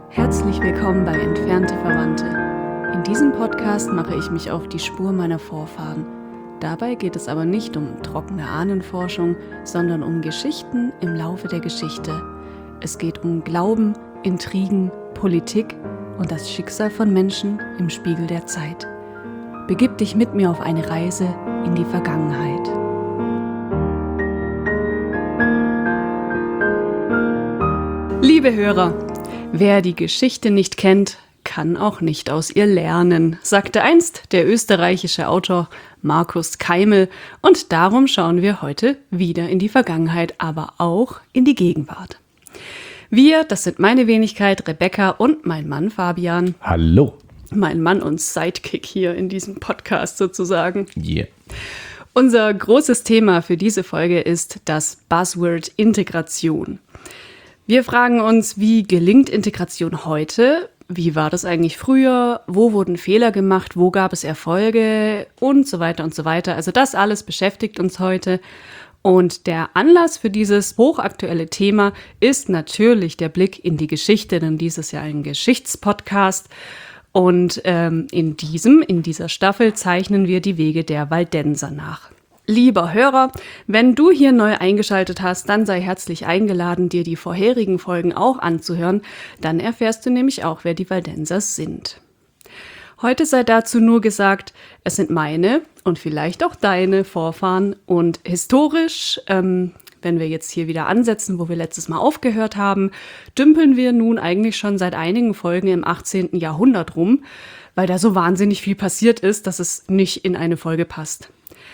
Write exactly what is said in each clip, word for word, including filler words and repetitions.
Herzlich willkommen bei Entfernte Verwandte. In diesem Podcast mache ich mich auf die Spur meiner Vorfahren. Dabei geht es aber nicht um trockene Ahnenforschung, sondern um Geschichten im Laufe der Geschichte. Es geht um Glauben, Intrigen, Politik und das Schicksal von Menschen im Spiegel der Zeit. Begib dich mit mir auf eine Reise in die Vergangenheit. Liebe Hörer, wer die Geschichte nicht kennt, kann auch nicht aus ihr lernen, sagte einst der österreichische Autor Markus Keimel. Und darum schauen wir heute wieder in die Vergangenheit, aber auch in die Gegenwart. Wir, das sind meine Wenigkeit Rebecca und mein Mann Fabian. Hallo. Mein Mann und Sidekick hier in diesem Podcast sozusagen. Yeah. Unser großes Thema für diese Folge ist das Buzzword Integration. Wir fragen uns, wie gelingt Integration heute? Wie war das eigentlich früher? Wo wurden Fehler gemacht? Wo gab es Erfolge? Und so weiter und so weiter. Also das alles beschäftigt uns heute. Und der Anlass für dieses hochaktuelle Thema ist natürlich der Blick in die Geschichte, denn dies ist ja ein Geschichtspodcast. Und ähm, in diesem, in dieser Staffel zeichnen wir die Wege der Waldenser nach. Lieber Hörer, wenn du hier neu eingeschaltet hast, dann sei herzlich eingeladen, dir die vorherigen Folgen auch anzuhören. Dann erfährst du nämlich auch, wer die Waldensers sind. Heute sei dazu nur gesagt, es sind meine und vielleicht auch deine Vorfahren. Und historisch, ähm, wenn wir jetzt hier wieder ansetzen, wo wir letztes Mal aufgehört haben, dümpeln wir nun eigentlich schon seit einigen Folgen im achtzehnten Jahrhundert rum, weil da so wahnsinnig viel passiert ist, dass es nicht in eine Folge passt.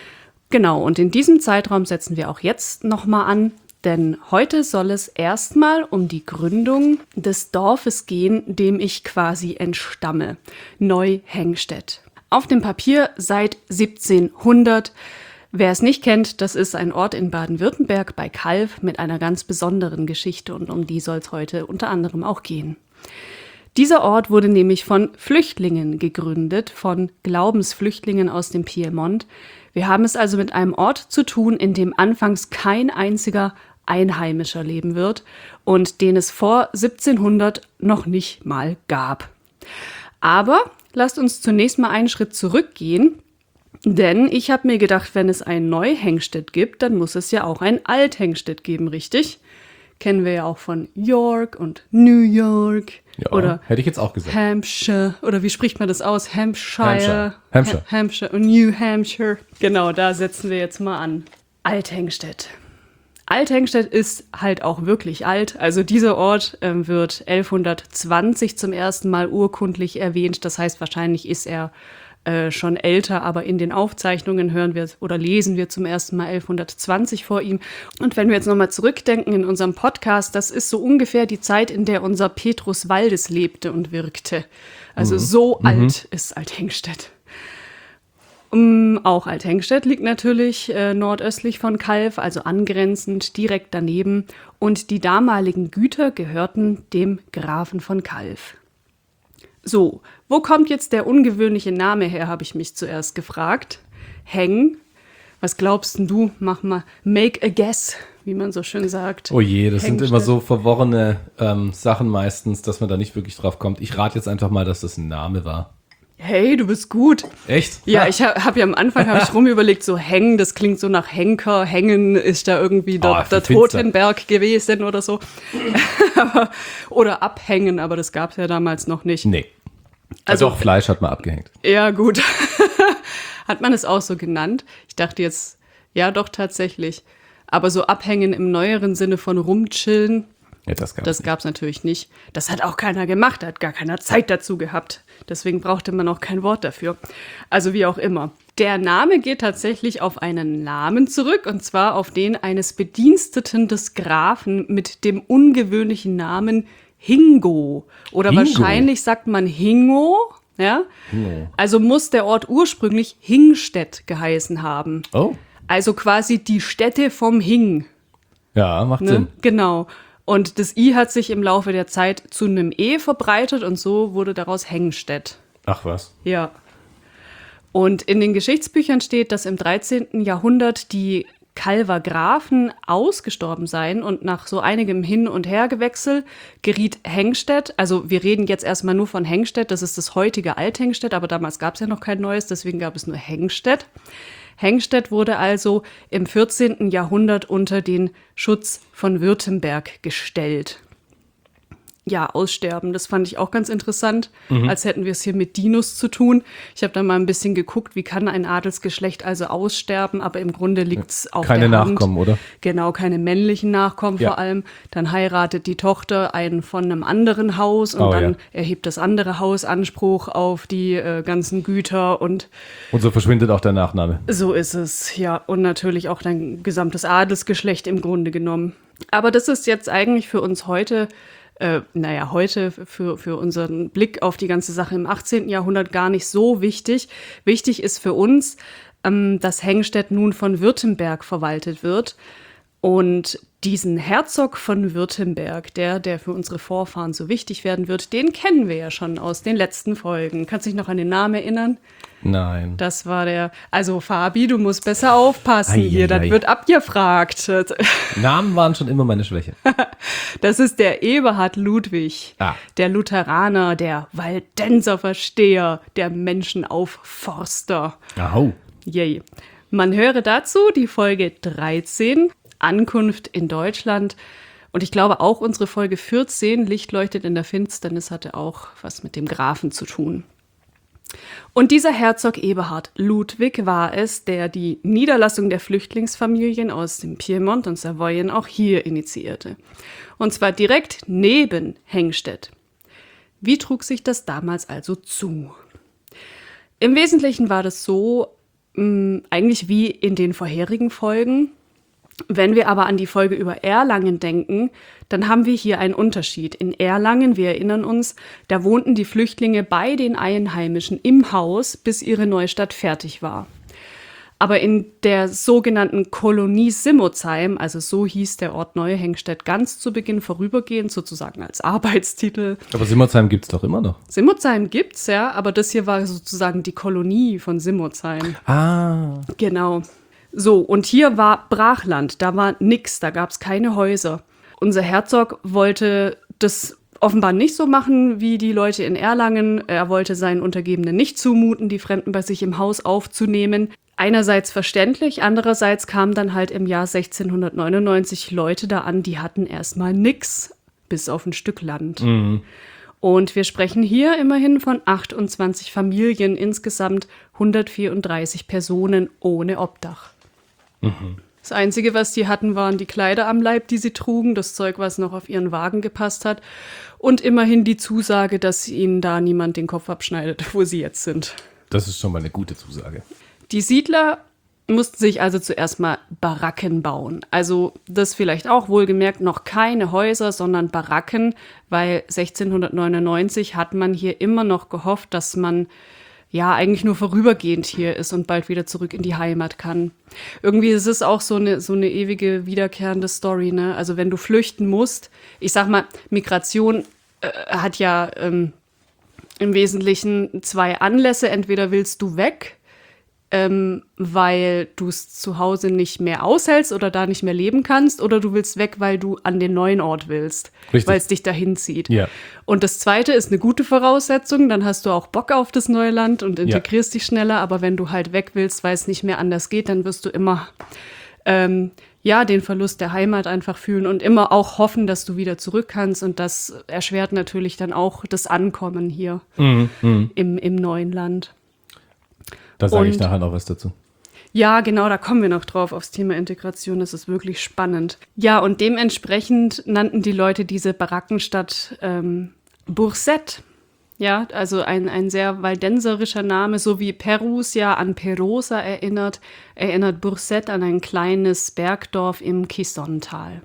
Genau, und in diesem Zeitraum setzen wir auch jetzt nochmal an, denn heute soll es erstmal um die Gründung des Dorfes gehen, dem ich quasi entstamme, Neu-Hengstedt. Auf dem Papier seit siebzehnhundert. Wer es nicht kennt, das ist ein Ort in Baden-Württemberg bei Calw mit einer ganz besonderen Geschichte und um die soll es heute unter anderem auch gehen. Dieser Ort wurde nämlich von Flüchtlingen gegründet, von Glaubensflüchtlingen aus dem Piemont. Wir haben es also mit einem Ort zu tun, in dem anfangs kein einziger Einheimischer leben wird und den es vor siebzehnhundert noch nicht mal gab. Aber lasst uns zunächst mal einen Schritt zurückgehen, denn ich habe mir gedacht, wenn es ein Neu-Hengstedt gibt, dann muss es ja auch ein Alt-Hengstedt geben, richtig? Kennen wir ja auch von York und New York. Ja, oder hätte ich jetzt auch gesagt. Hampshire, oder wie spricht man das aus? Hampshire. Hampshire. Hampshire. Ha- Hampshire und New Hampshire. Genau, da setzen wir jetzt mal an. Alt-Hengstedt. Alt-Hengstedt ist halt auch wirklich alt. Also dieser Ort ähm, wird elfhundertzwanzig zum ersten Mal urkundlich erwähnt. Das heißt, wahrscheinlich ist er äh, schon älter, aber in den Aufzeichnungen hören wir oder lesen wir zum ersten Mal elfhundertzwanzig vor ihm. Und wenn wir jetzt nochmal zurückdenken in unserem Podcast, das ist so ungefähr die Zeit, in der unser Petrus Waldes lebte und wirkte. Also mhm. so mhm. alt ist Alt-Hengstedt. Um, auch Alt-Hengstedt liegt natürlich äh, nordöstlich von Calw, also angrenzend direkt daneben. Und die damaligen Güter gehörten dem Grafen von Calw. So, wo kommt jetzt der ungewöhnliche Name her, habe ich mich zuerst gefragt. Heng. Was glaubst denn du? Mach mal, make a guess, wie man so schön sagt. Oh je, das Hengstedt. sind immer so verworrene ähm, Sachen meistens, dass man da nicht wirklich drauf kommt. Ich rate jetzt einfach mal, dass das ein Name war. Hey, du bist gut. Echt? Ja, ich habe hab ja am Anfang hab ich rumüberlegt, so Heng, das klingt so nach Henker, Hängen ist da irgendwie der, oh, der Totenberg gewesen oder so. Oder abhängen, aber das gab es ja damals noch nicht. Nee. Also, also auch Fleisch hat man abgehängt. Ja, gut. Hat man es auch so genannt? Ich dachte jetzt, ja doch tatsächlich. Aber so abhängen im neueren Sinne von rumchillen, ja, das gab's das gab es natürlich nicht. Das hat auch keiner gemacht, hat gar keiner Zeit dazu gehabt. Deswegen brauchte man auch kein Wort dafür. Also wie auch immer. Der Name geht tatsächlich auf einen Namen zurück, und zwar auf den eines Bediensteten des Grafen mit dem ungewöhnlichen Namen Hingo. Oder Hingo. wahrscheinlich sagt man Hingo. Ja? Hingo. Also muss der Ort ursprünglich Hingstedt geheißen haben. Oh. Also quasi die Stätte vom Hing. Ja, macht Ne? Sinn. Genau. Und das I hat sich im Laufe der Zeit zu einem E verbreitet und so wurde daraus Hengstedt. Ach was. Ja. Und in den Geschichtsbüchern steht, dass im dreizehnten Jahrhundert die Calver Grafen ausgestorben sein und nach so einigem Hin- und Hergewechsel geriet Hengstedt, also wir reden jetzt erstmal nur von Hengstedt, das ist das heutige Althengstedt, aber damals gab es ja noch kein neues, deswegen gab es nur Hengstedt. Hengstedt wurde also im vierzehnten Jahrhundert unter den Schutz von Württemberg gestellt. Ja, aussterben, das fand ich auch ganz interessant, mhm. als hätten wir es hier mit Dinos zu tun. Ich habe da mal ein bisschen geguckt, wie kann ein Adelsgeschlecht also aussterben, aber im Grunde liegt es auf keine der Hand. Keine Nachkommen, oder? Genau, keine männlichen Nachkommen ja. vor allem. Dann heiratet die Tochter einen von einem anderen Haus und oh, dann ja. erhebt das andere Haus Anspruch auf die äh, ganzen Güter und Und so verschwindet auch der Nachname. So ist es, ja. Und natürlich auch dein gesamtes Adelsgeschlecht im Grunde genommen. Aber das ist jetzt eigentlich für uns heute Äh, naja, heute für, für unseren Blick auf die ganze Sache im achtzehnten Jahrhundert gar nicht so wichtig. Wichtig ist für uns, ähm, dass Hengstedt nun von Württemberg verwaltet wird. Und diesen Herzog von Württemberg, der, der für unsere Vorfahren so wichtig werden wird, den kennen wir ja schon aus den letzten Folgen. Kannst du dich noch an den Namen erinnern? Nein. Das war der, also Fabi, du musst besser aufpassen ei, hier, ei, das ei. wird abgefragt. Namen waren schon immer meine Schwäche. Das ist der Eberhard Ludwig, ah. der Lutheraner, der Waldenserversteher, der Menschenaufforster. Ahau. Yay. Man höre dazu die Folge dreizehn, Ankunft in Deutschland. Und ich glaube auch unsere Folge vierzehn, Licht leuchtet in der Finsternis, hatte auch was mit dem Grafen zu tun. Und dieser Herzog Eberhard Ludwig war es, der die Niederlassung der Flüchtlingsfamilien aus dem Piemont und Savoyen auch hier initiierte. Und zwar direkt neben Hengstedt. Wie trug sich das damals also zu? Im Wesentlichen war das so, mh, eigentlich wie in den vorherigen Folgen. Wenn wir aber an die Folge über Erlangen denken, dann haben wir hier einen Unterschied. In Erlangen, wir erinnern uns, da wohnten die Flüchtlinge bei den Einheimischen im Haus, bis ihre Neustadt fertig war. Aber in der sogenannten Kolonie Simmozheim, also so hieß der Ort Neue Hengstedt ganz zu Beginn vorübergehend, sozusagen als Arbeitstitel. Aber Simmozheim gibt's doch immer noch. Simmozheim gibt's, ja, aber das hier war sozusagen die Kolonie von Simmozheim. Ah. Genau. So, und hier war Brachland, da war nix, da gab es keine Häuser. Unser Herzog wollte das offenbar nicht so machen wie die Leute in Erlangen. Er wollte seinen Untergebenen nicht zumuten, die Fremden bei sich im Haus aufzunehmen. Einerseits verständlich, andererseits kamen dann halt im Jahr sechzehnhundertneunundneunzig Leute da an, die hatten erstmal nix, bis auf ein Stück Land. Mhm. Und wir sprechen hier immerhin von achtundzwanzig Familien, insgesamt hundertvierunddreißig Personen ohne Obdach. Mhm. Das Einzige, was die hatten, waren die Kleider am Leib, die sie trugen, das Zeug, was noch auf ihren Wagen gepasst hat und immerhin die Zusage, dass ihnen da niemand den Kopf abschneidet, wo sie jetzt sind. Das ist schon mal eine gute Zusage. Die Siedler mussten sich also zuerst mal Baracken bauen. Also das vielleicht auch wohlgemerkt noch keine Häuser, sondern Baracken, weil sechzehnhundertneunundneunzig hat man hier immer noch gehofft, dass man ja eigentlich nur vorübergehend hier ist und bald wieder zurück in die Heimat kann. Irgendwie ist es auch so eine, so eine ewige wiederkehrende Story, ne? Also wenn du flüchten musst, ich sag mal, Migration äh, hat ja ähm, im Wesentlichen zwei Anlässe. Entweder willst du weg, ähm, weil du es zu Hause nicht mehr aushältst oder da nicht mehr leben kannst, oder du willst weg, weil du an den neuen Ort willst, weil es dich dahin zieht. Ja. Und das Zweite ist eine gute Voraussetzung, dann hast du auch Bock auf das neue Land und integrierst ja. dich schneller, aber wenn du halt weg willst, weil es nicht mehr anders geht, dann wirst du immer ähm, ja, den Verlust der Heimat einfach fühlen und immer auch hoffen, dass du wieder zurück kannst, und das erschwert natürlich dann auch das Ankommen hier mhm, mh. im, im neuen Land. Da sage ich nachher noch was dazu. Ja, genau, da kommen wir noch drauf aufs Thema Integration. Das ist wirklich spannend. Ja, und dementsprechend nannten die Leute diese Barackenstadt ähm, Burset. Ja, also ein, ein sehr waldenserischer Name, so wie Perusia an Perosa erinnert, erinnert Burset an ein kleines Bergdorf im Quissontal.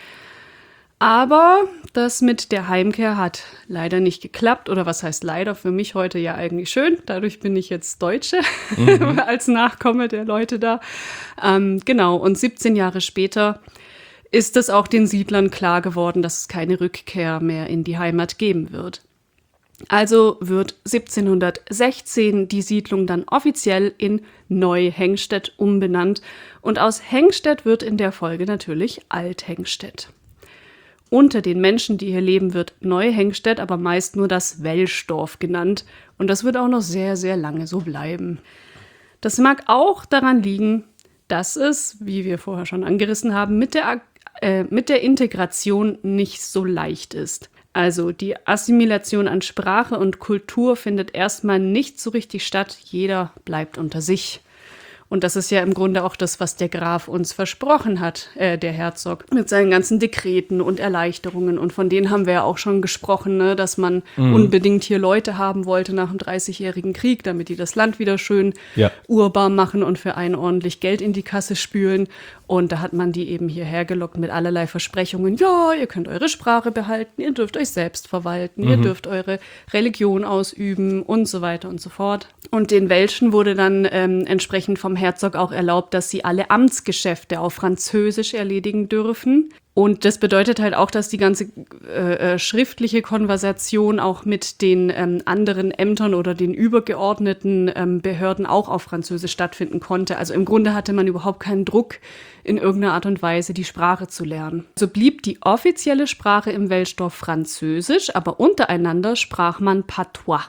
Aber das mit der Heimkehr hat leider nicht geklappt. Oder was heißt leider? Für mich heute ja eigentlich schön. Dadurch bin ich jetzt Deutsche mhm. als Nachkomme der Leute da. Ähm, genau, und siebzehn Jahre später ist es auch den Siedlern klar geworden, dass es keine Rückkehr mehr in die Heimat geben wird. Also wird siebzehnhundertsechzehn die Siedlung dann offiziell in Neu-Hengstedt umbenannt und aus Hengstedt wird in der Folge natürlich Alt-Hengstedt. Unter den Menschen, die hier leben, wird Neu-Hengstedt aber meist nur das Welschdorf genannt und das wird auch noch sehr, sehr lange so bleiben. Das mag auch daran liegen, dass es, wie wir vorher schon angerissen haben, mit der, äh, mit der Integration nicht so leicht ist. Also die Assimilation an Sprache und Kultur findet erstmal nicht so richtig statt. Jeder bleibt unter sich. Und das ist ja im Grunde auch das, was der Graf uns versprochen hat, äh, der Herzog, mit seinen ganzen Dekreten und Erleichterungen. Und von denen haben wir ja auch schon gesprochen, ne, dass man mhm. unbedingt hier Leute haben wollte nach dem Dreißigjährigen Krieg, damit die das Land wieder schön ja. urbar machen und für einen ordentlich Geld in die Kasse spülen. Und da hat man die eben hierher gelockt mit allerlei Versprechungen. Ja, ihr könnt eure Sprache behalten, ihr dürft euch selbst verwalten, mhm. ihr dürft eure Religion ausüben und so weiter und so fort. Und den Welschen wurde dann ähm, entsprechend vom Herzog auch erlaubt, dass sie alle Amtsgeschäfte auf Französisch erledigen dürfen. Und das bedeutet halt auch, dass die ganze äh, schriftliche Konversation auch mit den ähm, anderen Ämtern oder den übergeordneten ähm, Behörden auch auf Französisch stattfinden konnte. Also im Grunde hatte man überhaupt keinen Druck, in irgendeiner Art und Weise die Sprache zu lernen. So blieb die offizielle Sprache im Welschdorf Französisch, aber untereinander sprach man Patois.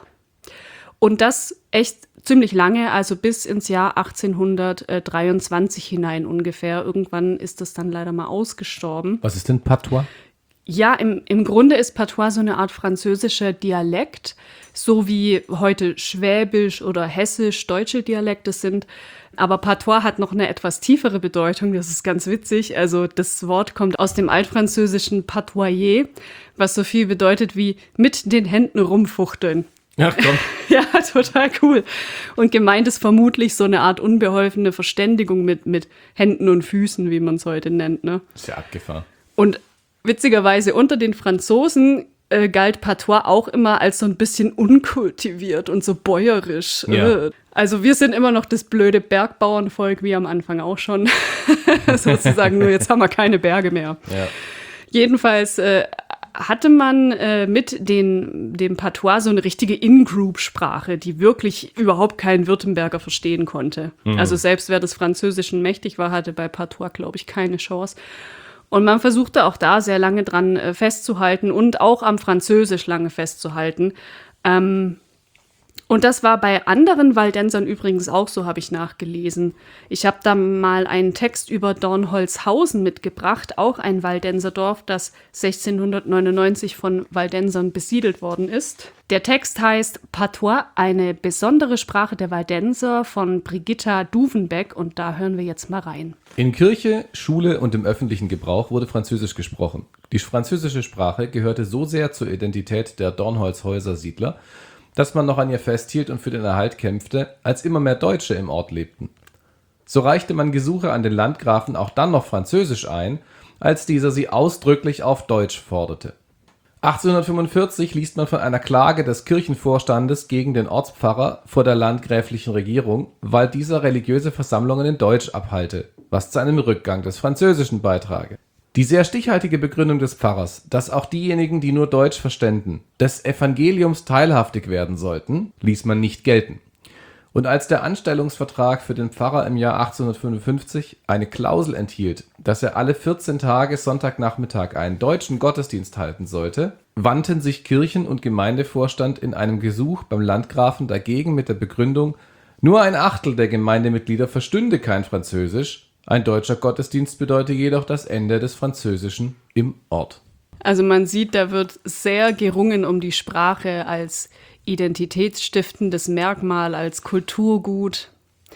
Und das echt ziemlich lange, also bis ins Jahr achtzehnhundertdreiundzwanzig hinein ungefähr. Irgendwann ist das dann leider mal ausgestorben. Was ist denn Patois? Ja, im, im Grunde ist Patois so eine Art französischer Dialekt, so wie heute Schwäbisch oder Hessisch deutsche Dialekte sind. Aber Patois hat noch eine etwas tiefere Bedeutung, das ist ganz witzig. Also das Wort kommt aus dem altfranzösischen patoyer, was so viel bedeutet wie mit den Händen rumfuchteln. Ja, komm. Ja, total cool. Und gemeint ist vermutlich so eine Art unbeholfene Verständigung mit, mit Händen und Füßen, wie man es heute nennt. Ne? Ist ja abgefahren. Und witzigerweise unter den Franzosen äh, galt Patois auch immer als so ein bisschen unkultiviert und so bäuerisch. Ja. Äh. Also wir sind immer noch das blöde Bergbauernvolk, wie am Anfang auch schon. Sozusagen, nur jetzt haben wir keine Berge mehr. Ja. Jedenfalls äh, hatte man äh, mit den, dem Patois so eine richtige In-Group-Sprache, die wirklich überhaupt kein Württemberger verstehen konnte. Mhm. Also selbst wer des Französischen mächtig war, hatte bei Patois, glaube ich, keine Chance. Und man versuchte auch da sehr lange dran äh, festzuhalten und auch am Französisch lange festzuhalten. Ähm, Und das war bei anderen Waldensern übrigens auch so, habe ich nachgelesen. Ich habe da mal einen Text über Dornholzhausen mitgebracht, auch ein Waldenserdorf, das sechzehnhundertneunundneunzig von Waldensern besiedelt worden ist. Der Text heißt Patois, eine besondere Sprache der Waldenser von Brigitta Duvenbeck und da hören wir jetzt mal rein. In Kirche, Schule und im öffentlichen Gebrauch wurde Französisch gesprochen. Die französische Sprache gehörte so sehr zur Identität der Dornholzhäuser Siedler, dass man noch an ihr festhielt und für den Erhalt kämpfte, als immer mehr Deutsche im Ort lebten. So reichte man Gesuche an den Landgrafen auch dann noch Französisch ein, als dieser sie ausdrücklich auf Deutsch forderte. achtzehnhundertfünfundvierzig liest man von einer Klage des Kirchenvorstandes gegen den Ortspfarrer vor der landgräflichen Regierung, weil dieser religiöse Versammlungen in Deutsch abhalte, was zu einem Rückgang des Französischen beitrage. Die sehr stichhaltige Begründung des Pfarrers, dass auch diejenigen, die nur Deutsch verständen, des Evangeliums teilhaftig werden sollten, ließ man nicht gelten. Und als der Anstellungsvertrag für den Pfarrer im Jahr achtzehnhundertfünfundfünfzig eine Klausel enthielt, dass er alle vierzehn Tage Sonntagnachmittag einen deutschen Gottesdienst halten sollte, wandten sich Kirchen- und Gemeindevorstand in einem Gesuch beim Landgrafen dagegen mit der Begründung, nur ein Achtel der Gemeindemitglieder verstünde kein Französisch. Ein deutscher Gottesdienst bedeutet jedoch das Ende des Französischen im Ort. Also man sieht, da wird sehr gerungen um die Sprache als identitätsstiftendes Merkmal, als Kulturgut.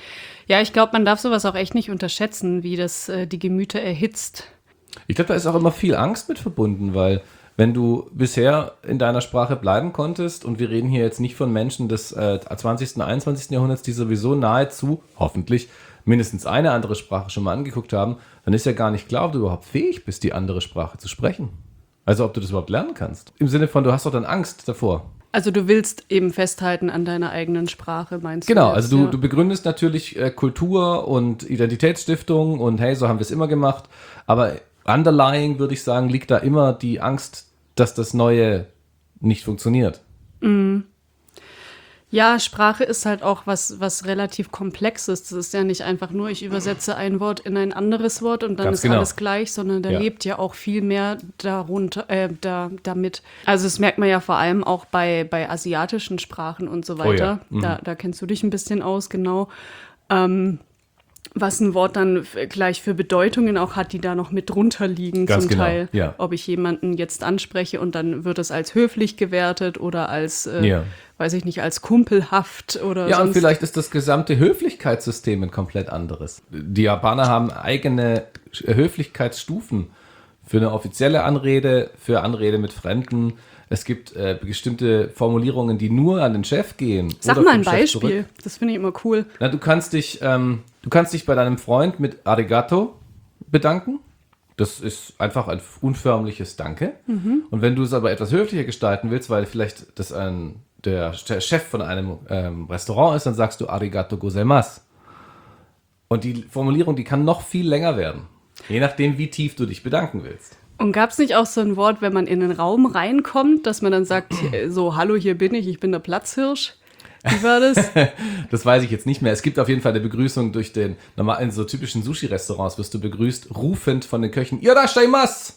Ja, ich glaube, man darf sowas auch echt nicht unterschätzen, wie das äh, die Gemüter erhitzt. Ich glaube, da ist auch immer viel Angst mit verbunden, weil wenn du bisher in deiner Sprache bleiben konntest, und wir reden hier jetzt nicht von Menschen des äh, zwanzigsten, einundzwanzigsten Jahrhunderts, die sowieso nahezu, hoffentlich, mindestens eine andere Sprache schon mal angeguckt haben, dann ist ja gar nicht klar, ob du überhaupt fähig bist, die andere Sprache zu sprechen. Also ob du das überhaupt lernen kannst. Im Sinne von, du hast doch dann Angst davor. Also du willst eben festhalten an deiner eigenen Sprache, meinst genau, du? Genau, also du, ja. du begründest natürlich äh, Kultur und Identitätsstiftung und hey, so haben wir es immer gemacht. Aber underlying, würde ich sagen, liegt da immer die Angst, dass das Neue nicht funktioniert. Ja, Sprache ist halt auch was, was relativ Komplexes. Das ist ja nicht einfach nur, ich übersetze ein Wort in ein anderes Wort und dann Ganz ist genau. alles gleich, sondern da Ja. lebt ja auch viel mehr darunter, äh, da, damit. Also das merkt man ja vor allem auch bei, bei asiatischen Sprachen und so weiter. Oh ja. Mhm. Da, da kennst du dich ein bisschen aus, genau. Ähm, was ein Wort dann f- gleich für Bedeutungen auch hat, die da noch mit drunter liegen Ganz zum genau, Teil. ja. Ob ich jemanden jetzt anspreche und dann wird es als höflich gewertet oder als, äh, Ja. weiß ich nicht, als kumpelhaft oder Ja, und sonst. vielleicht ist das gesamte Höflichkeitssystem ein komplett anderes. Die Japaner haben eigene Höflichkeitsstufen für eine offizielle Anrede, für Anrede mit Fremden. Es gibt äh, bestimmte Formulierungen, die nur an den Chef gehen. Sag oder mal vom ein Chef Beispiel. zurück. Das finde ich immer cool. Na, du kannst dich, ähm, du kannst dich bei deinem Freund mit Arigato bedanken. Das ist einfach ein unförmliches Danke. Und wenn du es aber etwas höflicher gestalten willst, weil vielleicht das ein, der Chef von einem ähm, Restaurant ist, dann sagst du Arigato gozaimasu. Und die Formulierung, die kann noch viel länger werden. Je nachdem, wie tief du dich bedanken willst. Und gab es nicht auch so ein Wort, wenn man in einen Raum reinkommt, dass man dann sagt, äh, so, hallo, hier bin ich, ich bin der Platzhirsch? Wie war das? Das weiß ich jetzt nicht mehr. Es gibt auf jeden Fall eine Begrüßung durch den, normal in so typischen Sushi-Restaurants wirst du begrüßt, rufend von den Köchen, Irashaimasu!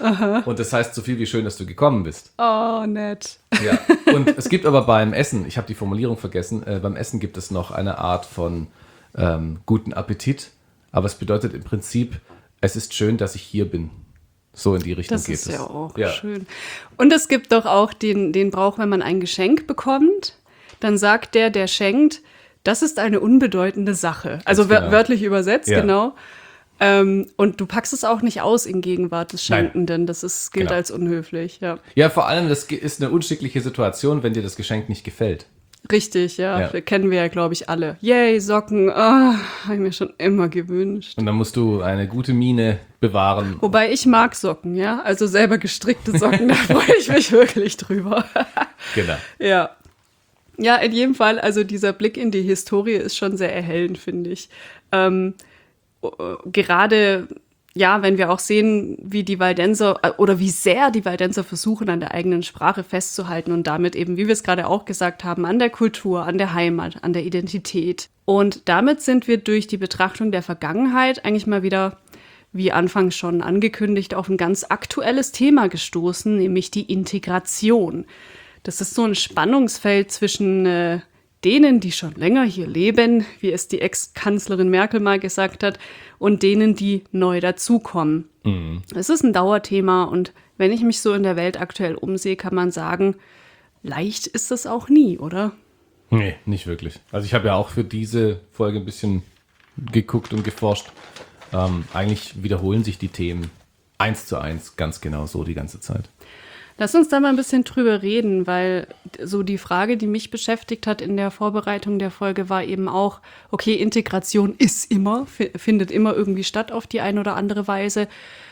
Und das heißt so viel wie schön, dass du gekommen bist. Oh, nett. Ja. Und es gibt aber beim Essen, ich habe die Formulierung vergessen, äh, beim Essen gibt es noch eine Art von ähm, guten Appetit, aber es bedeutet im Prinzip, es ist schön, dass ich hier bin. So in die Richtung Das geht ist es. ja auch Ja. schön. Und es gibt doch auch den, den Brauch, wenn man ein Geschenk bekommt, dann sagt der, der schenkt, das ist eine unbedeutende Sache. Also wör- genau. wörtlich übersetzt, Ja. genau. Ähm, und du packst es auch nicht aus in Gegenwart des Nein. Schenkenden. Das ist, gilt Genau. als unhöflich, ja. Ja, vor allem, das ist eine unschickliche Situation, wenn dir das Geschenk nicht gefällt. Richtig, ja. Ja. Das kennen wir ja, glaube ich, alle. Yay, Socken. Ah, habe ich mir schon immer gewünscht. Und dann musst du eine gute Miene bewahren. Wobei ich mag Socken, ja. Also selber gestrickte Socken, da freue ich mich wirklich drüber. Genau. Ja. Ja, in jedem Fall, also dieser Blick in die Historie ist schon sehr erhellend, finde ich. Ähm, äh, gerade, ja, wenn wir auch sehen, wie die Waldenser äh, oder wie sehr die Waldenser versuchen, an der eigenen Sprache festzuhalten und damit eben, wie wir es gerade auch gesagt haben, an der Kultur, an der Heimat, an der Identität. Und damit sind wir durch die Betrachtung der Vergangenheit eigentlich mal wieder, wie anfangs schon angekündigt, auf ein ganz aktuelles Thema gestoßen, nämlich die Integration. Das ist so ein Spannungsfeld zwischen äh, denen, die schon länger hier leben, wie es die Ex-Kanzlerin Merkel mal gesagt hat, und denen, die neu dazukommen. Mhm. Es ist ein Dauerthema und wenn ich mich so in der Welt aktuell umsehe, kann man sagen, leicht ist das auch nie, oder? Nee, nicht wirklich. Also ich habe ja auch für diese Folge ein bisschen geguckt und geforscht. Ähm, eigentlich wiederholen sich die Themen eins zu eins ganz genau so die ganze Zeit. Lass uns da mal ein bisschen drüber reden, weil so die Frage, die mich beschäftigt hat in der Vorbereitung der Folge, war eben auch, okay, Integration ist immer, fi- findet immer irgendwie statt auf die eine oder andere Weise.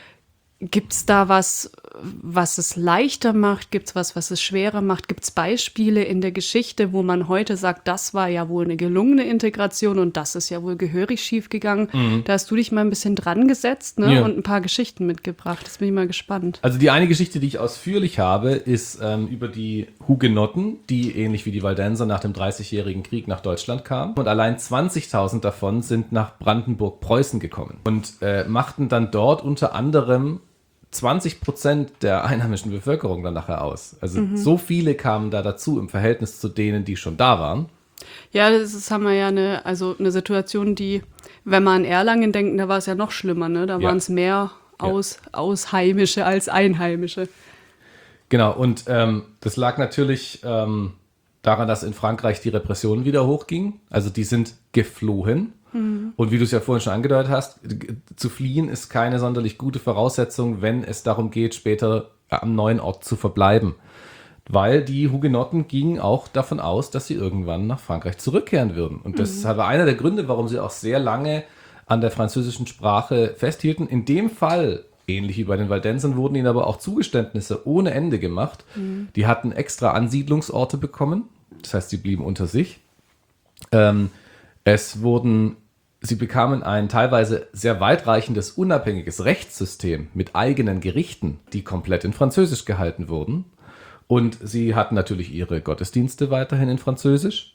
Gibt es da was, was es leichter macht? Gibt es was, was es schwerer macht? Gibt es Beispiele in der Geschichte, wo man heute sagt, das war ja wohl eine gelungene Integration und das ist ja wohl gehörig schief gegangen? Mhm. Da hast du dich mal ein bisschen dran gesetzt, ne? Ja. Und ein paar Geschichten mitgebracht. Das bin ich mal gespannt. Also die eine Geschichte, die ich ausführlich habe, ist ähm, über die Hugenotten, die ähnlich wie die Waldenser nach dem dreißigjährigen Krieg nach Deutschland kamen. Und allein zwanzigtausend davon sind nach Brandenburg-Preußen gekommen und äh, machten dann dort unter anderem zwanzig Prozent der einheimischen Bevölkerung dann nachher aus. Also so viele kamen da dazu im Verhältnis zu denen, die schon da waren. Ja, das ist, haben wir ja eine, also eine Situation, die, wenn man an Erlangen denkt, da war es ja noch schlimmer, ne? Da Ja. waren es mehr aus, Ausheimische als Einheimische. Genau, und ähm, das lag natürlich ähm, daran, dass in Frankreich die Repression wieder hochging. Also die sind geflohen. Und wie du es ja vorhin schon angedeutet hast, g- zu fliehen ist keine sonderlich gute Voraussetzung, wenn es darum geht, später am neuen Ort zu verbleiben. Weil die Hugenotten gingen auch davon aus, dass sie irgendwann nach Frankreich zurückkehren würden. Und das war einer der Gründe, warum sie auch sehr lange an der französischen Sprache festhielten. In dem Fall, ähnlich wie bei den Waldensern, wurden ihnen aber auch Zugeständnisse ohne Ende gemacht. Die hatten extra Ansiedlungsorte bekommen. Das heißt, sie blieben unter sich. Ähm, es wurden, sie bekamen ein teilweise sehr weitreichendes, unabhängiges Rechtssystem mit eigenen Gerichten, die komplett in Französisch gehalten wurden. Und sie hatten natürlich ihre Gottesdienste weiterhin in Französisch.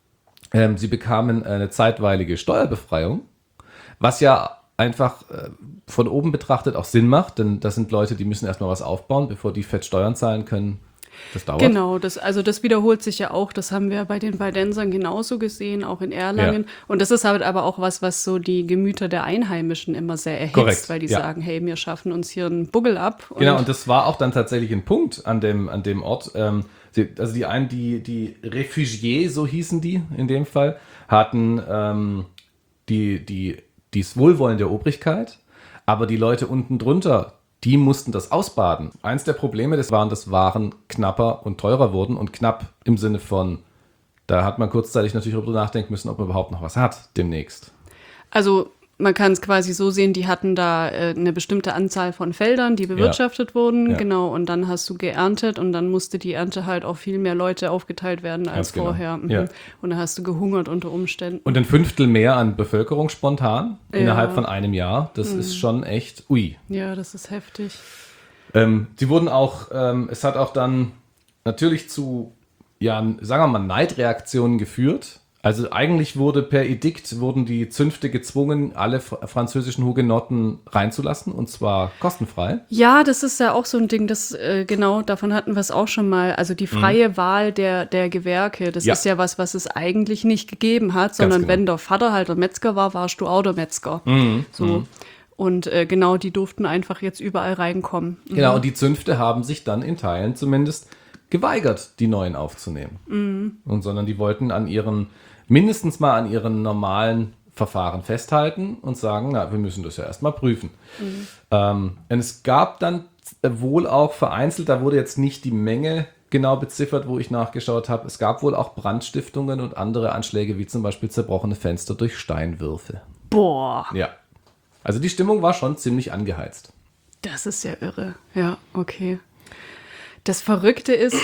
Ähm, sie bekamen eine zeitweilige Steuerbefreiung, was ja einfach äh, von oben betrachtet auch Sinn macht, denn das sind Leute, die müssen erstmal was aufbauen, bevor die fett Steuern zahlen können. Das dauert. Genau, das, also das wiederholt sich ja auch. Das haben wir bei den Waldensern genauso gesehen, auch in Erlangen. Ja. Und das ist halt aber auch was, was so die Gemüter der Einheimischen immer sehr erhitzt, Korrekt. Weil die ja. sagen, hey, wir schaffen uns hier einen Buggel ab. Und genau, und das war auch dann tatsächlich ein Punkt an dem, an dem Ort. Ähm, die, also die einen, die, die Refugiés, so hießen die in dem Fall, hatten ähm, die, die, dies Wohlwollen der Obrigkeit, aber die Leute unten drunter, die mussten das ausbaden. Eins der Probleme, das waren, dass Waren knapper und teurer wurden. Und knapp im Sinne von, da hat man kurzzeitig natürlich darüber nachdenken müssen, ob man überhaupt noch was hat demnächst. Also man kann es quasi so sehen, die hatten da äh, eine bestimmte Anzahl von Feldern, die bewirtschaftet ja. wurden. Ja. Genau, und dann hast du geerntet und dann musste die Ernte halt auf viel mehr Leute aufgeteilt werden als genau. vorher. Mhm. Ja. Und dann hast du gehungert unter Umständen. Und ein Fünftel mehr an Bevölkerung spontan ja. innerhalb von einem Jahr. Das mhm. ist schon echt ui. Ja, das ist heftig. Ähm, sie wurden auch, ähm, es hat auch dann natürlich zu, ja, sagen wir mal, Neidreaktionen geführt. Also eigentlich wurde per Edikt, wurden die Zünfte gezwungen, alle fr- französischen Hugenotten reinzulassen, und zwar kostenfrei. Ja, das ist ja auch so ein Ding, das äh, genau, davon hatten wir es auch schon mal. Also die freie mhm. Wahl der, der Gewerke, das ja. ist ja was, was es eigentlich nicht gegeben hat, sondern genau. wenn der Vater halt der Metzger war, warst du auch der Metzger. Mhm. So. Mhm. Und äh, genau, die durften einfach jetzt überall reinkommen. Mhm. Genau, und die Zünfte haben sich dann in Teilen zumindest geweigert, die neuen aufzunehmen. Mhm. Und sondern die wollten an ihren mindestens mal an ihren normalen Verfahren festhalten und sagen, na, wir müssen das ja erstmal prüfen. Mhm. Ähm, und es gab dann wohl auch vereinzelt, da wurde jetzt nicht die Menge genau beziffert, wo ich nachgeschaut habe, es gab wohl auch Brandstiftungen und andere Anschläge, wie zum Beispiel zerbrochene Fenster durch Steinwürfe. Boah. Ja. Also die Stimmung war schon ziemlich angeheizt. Das ist ja irre. Ja, okay. Das Verrückte ist,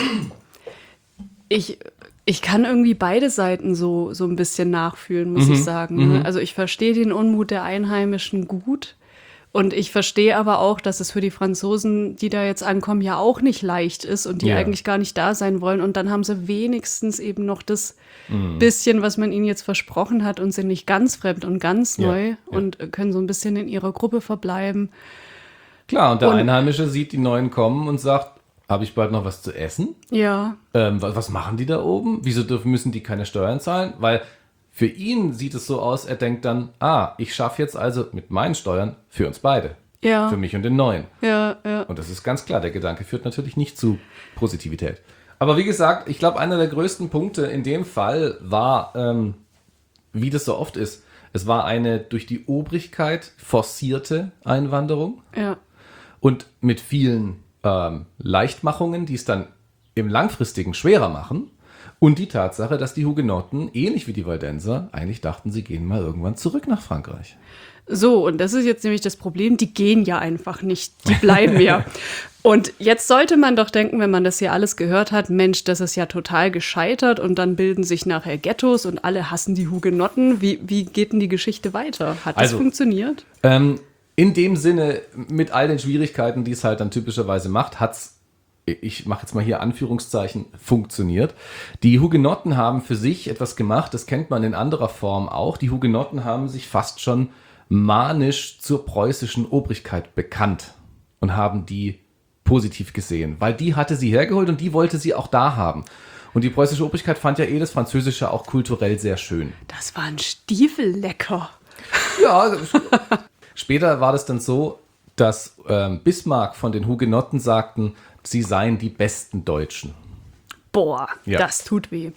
ich... Ich kann irgendwie beide Seiten so, so ein bisschen nachfühlen, muss mhm. ich sagen. Mhm. Also ich verstehe den Unmut der Einheimischen gut. Und ich verstehe aber auch, dass es für die Franzosen, die da jetzt ankommen, ja auch nicht leicht ist und die ja. eigentlich gar nicht da sein wollen. Und dann haben sie wenigstens eben noch das mhm. bisschen, was man ihnen jetzt versprochen hat, und sind nicht ganz fremd und ganz ja. neu ja. und können so ein bisschen in ihrer Gruppe verbleiben. Klar, und der und, Einheimische sieht die Neuen kommen und sagt, habe ich bald noch was zu essen? Ja. Ähm, was, was machen die da oben? Wieso dürfen, müssen die keine Steuern zahlen? Weil für ihn sieht es so aus, er denkt dann, ah, ich schaffe jetzt also mit meinen Steuern für uns beide. Ja. Für mich und den Neuen. Ja, ja. Und das ist ganz klar, der Gedanke führt natürlich nicht zu Positivität. Aber wie gesagt, ich glaube, einer der größten Punkte in dem Fall war, ähm, wie das so oft ist, es war eine durch die Obrigkeit forcierte Einwanderung. Ja. Und mit vielen Ähm, Leichtmachungen, die es dann im Langfristigen schwerer machen, und die Tatsache, dass die Hugenotten, ähnlich wie die Waldenser, eigentlich dachten, sie gehen mal irgendwann zurück nach Frankreich. So, und das ist jetzt nämlich das Problem, die gehen ja einfach nicht, die bleiben ja. Und jetzt sollte man doch denken, wenn man das hier alles gehört hat, Mensch, das ist ja total gescheitert und dann bilden sich nachher Ghettos und alle hassen die Hugenotten. Wie, wie geht denn die Geschichte weiter? Hat das also, funktioniert? Ähm, In dem Sinne, mit all den Schwierigkeiten, die es halt dann typischerweise macht, hat es, ich mache jetzt mal hier Anführungszeichen, funktioniert. Die Hugenotten haben für sich etwas gemacht, das kennt man in anderer Form auch. Die Hugenotten haben sich fast schon manisch zur preußischen Obrigkeit bekannt und haben die positiv gesehen, weil die hatte sie hergeholt und die wollte sie auch da haben. Und die preußische Obrigkeit fand ja eh das Französische auch kulturell sehr schön. Das war ein Stiefellecker. Ja, später war das dann so, dass ähm, Bismarck von den Hugenotten sagten, sie seien die besten Deutschen. Boah, ja. Das tut weh.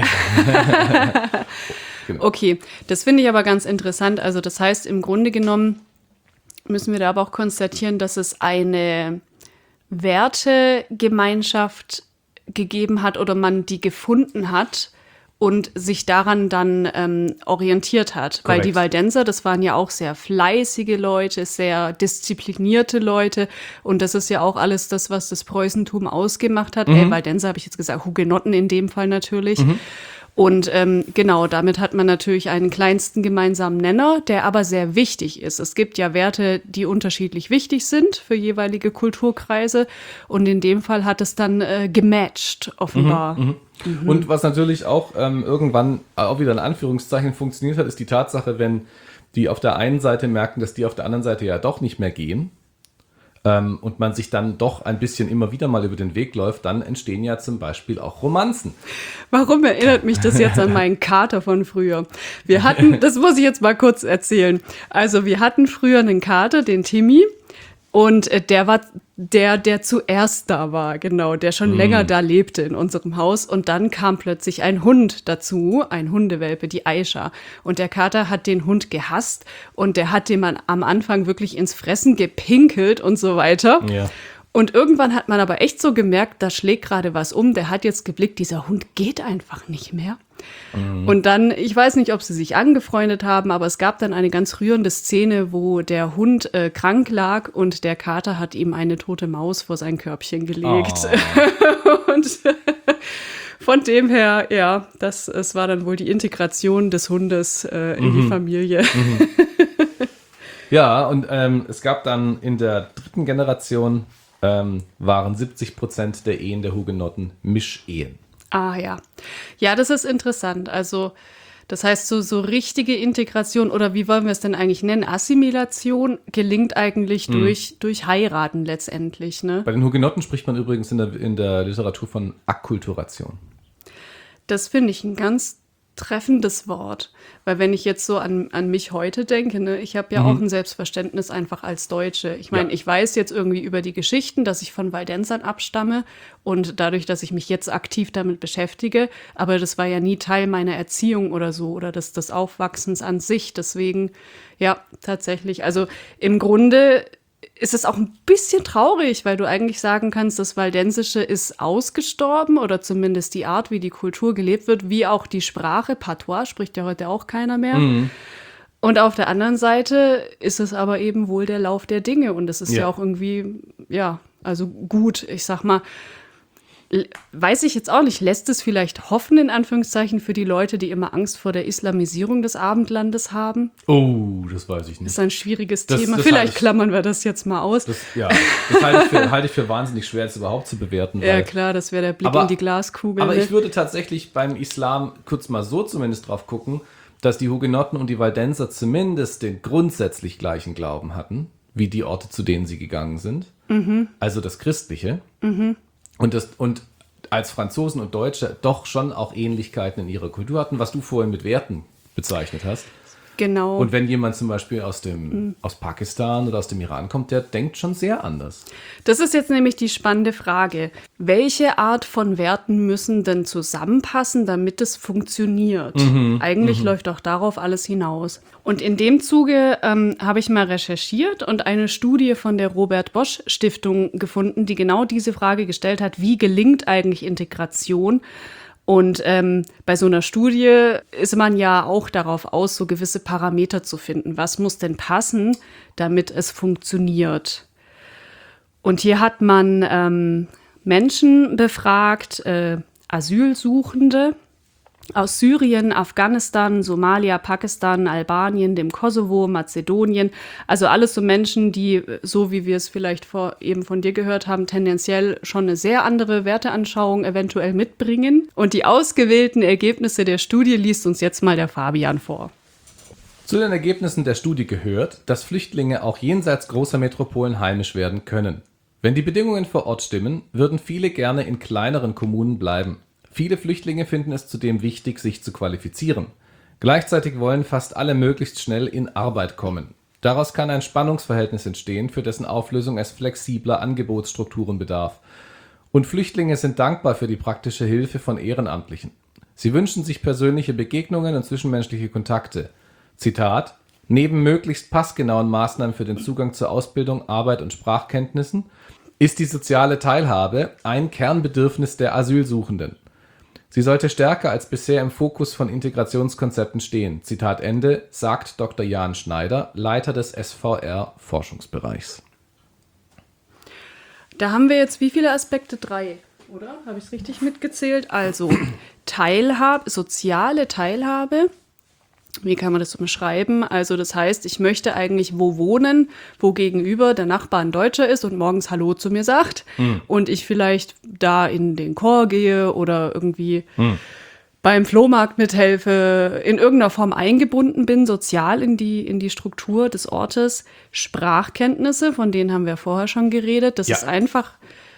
Genau. Okay, das finde ich aber ganz interessant. Also das heißt, im Grunde genommen müssen wir da aber auch konstatieren, dass es eine Wertegemeinschaft gegeben hat oder man die gefunden hat und sich daran dann ähm, orientiert hat. Korrekt. Weil die Waldenser, das waren ja auch sehr fleißige Leute, sehr disziplinierte Leute. Und das ist ja auch alles das, was das Preußentum ausgemacht hat. Mhm. Äh, Waldenser habe ich jetzt gesagt, Hugenotten in dem Fall natürlich. Mhm. Und ähm, genau, damit hat man natürlich einen kleinsten gemeinsamen Nenner, der aber sehr wichtig ist. Es gibt ja Werte, die unterschiedlich wichtig sind für jeweilige Kulturkreise. Und in dem Fall hat es dann äh, gematcht, offenbar. Mhm, mhm. Und was natürlich auch ähm, irgendwann auch wieder in Anführungszeichen funktioniert hat, ist die Tatsache, wenn die auf der einen Seite merken, dass die auf der anderen Seite ja doch nicht mehr gehen, ähm, und man sich dann doch ein bisschen immer wieder mal über den Weg läuft, dann entstehen ja zum Beispiel auch Romanzen. Warum erinnert mich das jetzt an meinen Kater von früher? Wir hatten, das muss ich jetzt mal kurz erzählen. Also wir hatten früher einen Kater, den Timmy, und äh, der war der, der zuerst da war, genau, der schon mm. länger da lebte in unserem Haus. Und dann kam plötzlich ein Hund dazu, ein Hundewelpe, die Aisha. Und der Kater hat den Hund gehasst und der hat dem am Anfang wirklich ins Fressen gepinkelt und so weiter. Ja. Und irgendwann hat man aber echt so gemerkt, da schlägt gerade was um. Der hat jetzt geblickt, dieser Hund geht einfach nicht mehr. Mhm. Und dann, ich weiß nicht, ob sie sich angefreundet haben, aber es gab dann eine ganz rührende Szene, wo der Hund äh, krank lag und der Kater hat ihm eine tote Maus vor sein Körbchen gelegt. Oh. Und von dem her, ja, das, es war dann wohl die Integration des Hundes äh, in mhm. die Familie. Mhm. Ja, und ähm, es gab dann in der dritten Generation ähm, waren siebzig Prozent der Ehen der Hugenotten Mischehen. Ah ja, ja, das ist interessant. Also das heißt, so, so richtige Integration oder wie wollen wir es denn eigentlich nennen? Assimilation gelingt eigentlich mhm. durch, durch Heiraten letztendlich. Ne? Bei den Hugenotten spricht man übrigens in der, in der Literatur von Akkulturation. Das finde ich ein ganz treffendes Wort, weil wenn ich jetzt so an, an mich heute denke, ne, ich habe ja mhm. auch ein Selbstverständnis einfach als Deutsche. Ich meine, ja. ich weiß jetzt irgendwie über die Geschichten, dass ich von Waldensern abstamme und dadurch, dass ich mich jetzt aktiv damit beschäftige, aber das war ja nie Teil meiner Erziehung oder so oder des, des Aufwachsens an sich. Deswegen, ja, tatsächlich, also im Grunde ist es auch ein bisschen traurig, weil du eigentlich sagen kannst, das Waldensische ist ausgestorben oder zumindest die Art, wie die Kultur gelebt wird, wie auch die Sprache. Patois spricht ja heute auch keiner mehr. Mhm. Und auf der anderen Seite ist es aber eben wohl der Lauf der Dinge und es ist ja. ja auch irgendwie, ja, also gut, ich sag mal, weiß ich jetzt auch nicht, lässt es vielleicht hoffen, in Anführungszeichen, für die Leute, die immer Angst vor der Islamisierung des Abendlandes haben? Oh, das weiß ich nicht. Das ist ein schwieriges das, Thema. Das vielleicht ich, klammern wir das jetzt mal aus. Das, ja, das halte ich, für, halte ich für wahnsinnig schwer, das überhaupt zu bewerten. Ja, klar, das wäre der Blick aber, in die Glaskugel. Aber ich würde tatsächlich beim Islam kurz mal so zumindest drauf gucken, dass die Hugenotten und die Waldenser zumindest den grundsätzlich gleichen Glauben hatten, wie die Orte, zu denen sie gegangen sind. Mhm. Also das Christliche. Mhm. Und, das, und als Franzosen und Deutsche doch schon auch Ähnlichkeiten in ihrer Kultur hatten, was du vorhin mit Werten bezeichnet hast. Genau. Und wenn jemand zum Beispiel aus, dem, mhm. aus Pakistan oder aus dem Iran kommt, der denkt schon sehr anders. Das ist jetzt nämlich die spannende Frage. Welche Art von Werten müssen denn zusammenpassen, damit es funktioniert? Mhm. Eigentlich mhm. läuft doch darauf alles hinaus. Und in dem Zuge ähm, habe ich mal recherchiert und eine Studie von der Robert Bosch Stiftung gefunden, die genau diese Frage gestellt hat, wie gelingt eigentlich Integration? Und ähm, bei so einer Studie ist man ja auch darauf aus, so gewisse Parameter zu finden. Was muss denn passen, damit es funktioniert? Und hier hat man ähm, Menschen befragt, äh, Asylsuchende aus Syrien, Afghanistan, Somalia, Pakistan, Albanien, dem Kosovo, Mazedonien. Also alles so Menschen, die, so wie wir es vielleicht vor, eben von dir gehört haben, tendenziell schon eine sehr andere Werteanschauung eventuell mitbringen. Und die ausgewählten Ergebnisse der Studie liest uns jetzt mal der Fabian vor. Zu den Ergebnissen der Studie gehört, dass Flüchtlinge auch jenseits großer Metropolen heimisch werden können. Wenn die Bedingungen vor Ort stimmen, würden viele gerne in kleineren Kommunen bleiben. Viele Flüchtlinge finden es zudem wichtig, sich zu qualifizieren. Gleichzeitig wollen fast alle möglichst schnell in Arbeit kommen. Daraus kann ein Spannungsverhältnis entstehen, für dessen Auflösung es flexibler Angebotsstrukturen bedarf. Und Flüchtlinge sind dankbar für die praktische Hilfe von Ehrenamtlichen. Sie wünschen sich persönliche Begegnungen und zwischenmenschliche Kontakte. Zitat: Neben möglichst passgenauen Maßnahmen für den Zugang zur Ausbildung, Arbeit und Sprachkenntnissen ist die soziale Teilhabe ein Kernbedürfnis der Asylsuchenden. Sie sollte stärker als bisher im Fokus von Integrationskonzepten stehen. Zitat Ende, sagt Doktor Jan Schneider, Leiter des S V R-Forschungsbereichs. Da haben wir jetzt wie viele Aspekte? Drei. oder? Habe ich es richtig mitgezählt? Also Teilhabe, soziale Teilhabe. Wie kann man das umschreiben? Also das heißt, ich möchte eigentlich wo wohnen, wo gegenüber der Nachbar ein Deutscher ist und morgens Hallo zu mir sagt. Mhm. Und ich vielleicht da in den Chor gehe oder irgendwie mhm. beim Flohmarkt mithelfe, in irgendeiner Form eingebunden bin, sozial in die, in die Struktur des Ortes. Sprachkenntnisse, von denen haben wir vorher schon geredet. Das ja. ist einfach...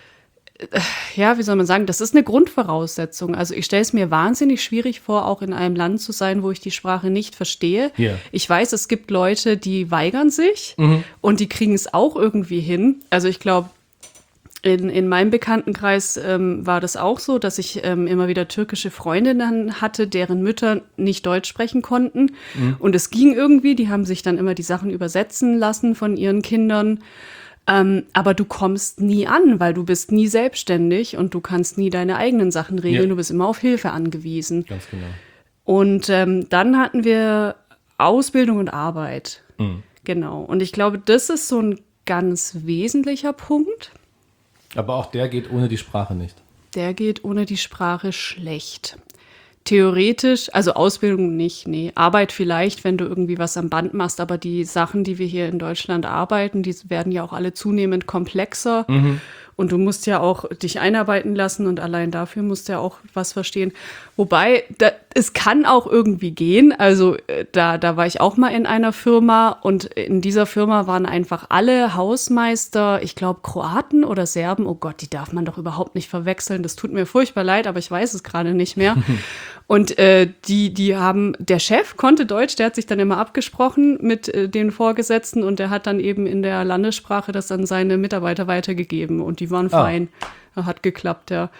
Ja, wie soll man sagen, das ist eine Grundvoraussetzung. Also ich stelle es mir wahnsinnig schwierig vor, auch in einem Land zu sein, wo ich die Sprache nicht verstehe. Yeah. Ich weiß, es gibt Leute, die weigern sich mhm. und die kriegen es auch irgendwie hin. Also ich glaube, in, in meinem Bekanntenkreis ähm, war das auch so, dass ich ähm, immer wieder türkische Freundinnen hatte, deren Mütter nicht Deutsch sprechen konnten. Mhm. Und es ging irgendwie, die haben sich dann immer die Sachen übersetzen lassen von ihren Kindern. Ähm, aber du kommst nie an, weil du bist nie selbstständig und du kannst nie deine eigenen Sachen regeln. Ja. Du bist immer auf Hilfe angewiesen. Ganz genau. Und ähm, dann hatten wir Ausbildung und Arbeit. Mhm. Genau. Und ich glaube, das ist so ein ganz wesentlicher Punkt. Aber auch der geht ohne die Sprache nicht. Der geht ohne die Sprache schlecht. Theoretisch, also Ausbildung nicht, nee. Arbeit vielleicht, wenn du irgendwie was am Band machst, aber die Sachen, die wir hier in Deutschland arbeiten, die werden ja auch alle zunehmend komplexer. Mhm. Und du musst ja auch dich einarbeiten lassen und allein dafür musst du ja auch was verstehen. Wobei, da, es kann auch irgendwie gehen. Also da, da war ich auch mal in einer Firma und in dieser Firma waren einfach alle Hausmeister, ich glaube Kroaten oder Serben. Oh Gott, die darf man doch überhaupt nicht verwechseln. Das tut mir furchtbar leid, aber ich weiß es gerade nicht mehr. Und äh, die, die haben, der Chef konnte Deutsch, der hat sich dann immer abgesprochen mit äh, den Vorgesetzten und der hat dann eben in der Landessprache das an seine Mitarbeiter weitergegeben und die waren fein. Ah. Hat geklappt, ja.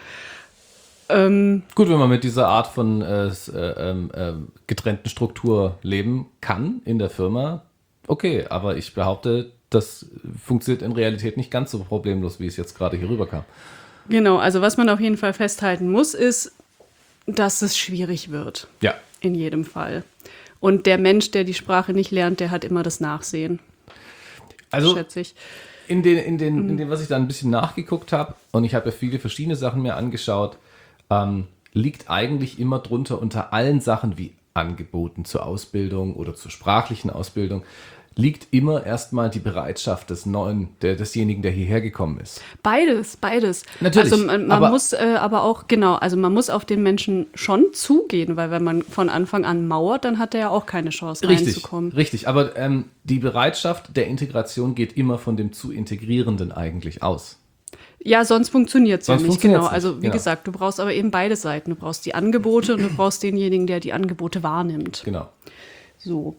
Ähm, Gut, wenn man mit dieser Art von äh, äh, äh, getrennten Struktur leben kann in der Firma, okay, aber ich behaupte, das funktioniert in Realität nicht ganz so problemlos, wie es jetzt gerade hier rüberkam. Genau, also was man auf jeden Fall festhalten muss, ist, dass es schwierig wird. Ja. In jedem Fall. Und der Mensch, der die Sprache nicht lernt, der hat immer das Nachsehen. Also, schätze ich. In den, in den, in dem, was ich da ein bisschen nachgeguckt habe, und ich habe ja viele verschiedene Sachen mir angeschaut, ähm, liegt eigentlich immer drunter unter allen Sachen wie Angeboten zur Ausbildung oder zur sprachlichen Ausbildung, liegt immer erstmal die Bereitschaft des Neuen, der, desjenigen, der hierher gekommen ist. Beides, beides. Natürlich. Also man, man aber, muss äh, aber auch, genau, also man muss auf den Menschen schon zugehen, weil wenn man von Anfang an mauert, dann hat er ja auch keine Chance richtig, reinzukommen. Richtig, aber ähm, die Bereitschaft der Integration geht immer von dem zu Integrierenden eigentlich aus. Ja, sonst funktioniert es ja nicht, genau. Nicht. Also wie genau. gesagt, du brauchst aber eben beide Seiten. Du brauchst die Angebote und du brauchst denjenigen, der die Angebote wahrnimmt. Genau. So.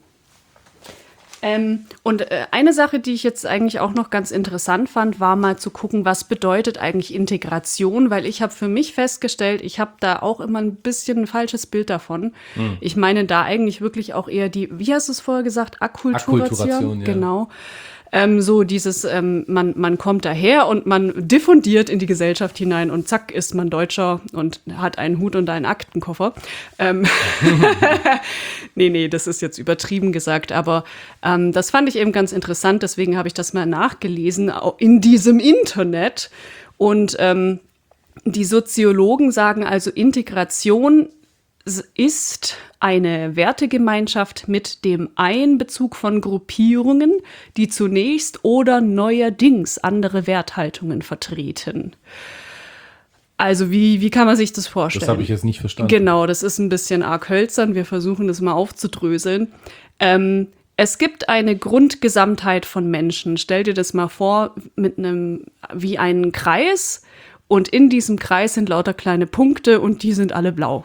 Ähm, und äh, eine Sache, die ich jetzt eigentlich auch noch ganz interessant fand, war mal zu gucken, was bedeutet eigentlich Integration, weil ich habe für mich festgestellt, ich habe da auch immer ein bisschen ein falsches Bild davon. Mhm. Ich meine da eigentlich wirklich auch eher die, wie hast du es vorher gesagt, Akkulturation? Akkulturation, ja. Genau. Ähm, so dieses, ähm, man, man kommt daher und man diffundiert in die Gesellschaft hinein und zack ist man Deutscher und hat einen Hut und einen Aktenkoffer. Ähm nee, nee, das ist jetzt übertrieben gesagt, aber ähm, das fand ich eben ganz interessant, deswegen habe ich das mal nachgelesen, auch in diesem Internet. Und ähm, die Soziologen sagen also, Integration ist eine Wertegemeinschaft mit dem Einbezug von Gruppierungen, die zunächst oder neuerdings andere Werthaltungen vertreten. Also wie, wie kann man sich das vorstellen? Das habe ich jetzt nicht verstanden. Genau, das ist ein bisschen arg hölzern. Wir versuchen das mal aufzudröseln. Ähm, es gibt eine Grundgesamtheit von Menschen. Stell dir das mal vor mit einem wie einen Kreis und in diesem Kreis sind lauter kleine Punkte und die sind alle blau.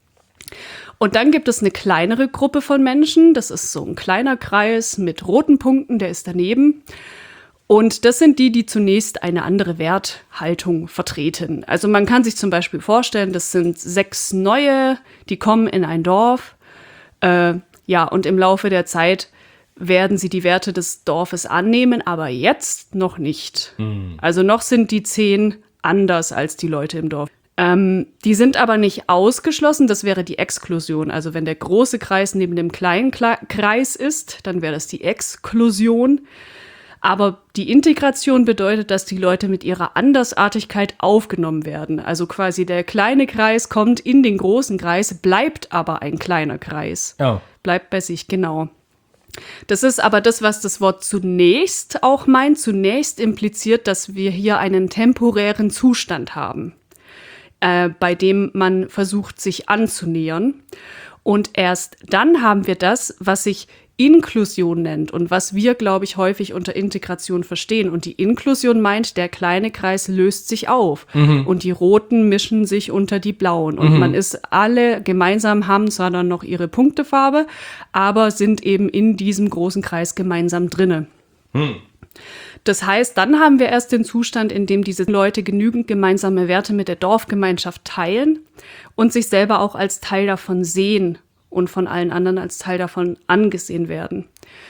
Und dann gibt es eine kleinere Gruppe von Menschen, das ist so ein kleiner Kreis mit roten Punkten, der ist daneben. Und das sind die, die zunächst eine andere Werthaltung vertreten. Also man kann sich zum Beispiel vorstellen, das sind sechs Neue, die kommen in ein Dorf. Äh, ja, und im Laufe der Zeit werden sie die Werte des Dorfes annehmen, aber jetzt noch nicht. Mhm. Also noch sind die zehn anders als die Leute im Dorf. Ähm, die sind aber nicht ausgeschlossen, das wäre die Exklusion. Also wenn der große Kreis neben dem kleinen Kle- Kreis ist, dann wäre das die Exklusion. Aber die Integration bedeutet, dass die Leute mit ihrer Andersartigkeit aufgenommen werden. Also quasi der kleine Kreis kommt in den großen Kreis, bleibt aber ein kleiner Kreis. Ja. Bleibt bei sich, genau. Das ist aber das, was das Wort zunächst auch meint. Zunächst impliziert, dass wir hier einen temporären Zustand haben, äh, bei dem man versucht, sich anzunähern. Und erst dann haben wir das, was sich Inklusion nennt und was wir, glaube ich, häufig unter Integration verstehen. Und die Inklusion meint, der kleine Kreis löst sich auf mhm. und die Roten mischen sich unter die Blauen. Und mhm. man ist alle gemeinsam, haben zwar dann noch ihre Punktefarbe, aber sind eben in diesem großen Kreis gemeinsam drinne. Mhm. Das heißt, dann haben wir erst den Zustand, in dem diese Leute genügend gemeinsame Werte mit der Dorfgemeinschaft teilen und sich selber auch als Teil davon sehen und von allen anderen als Teil davon angesehen werden.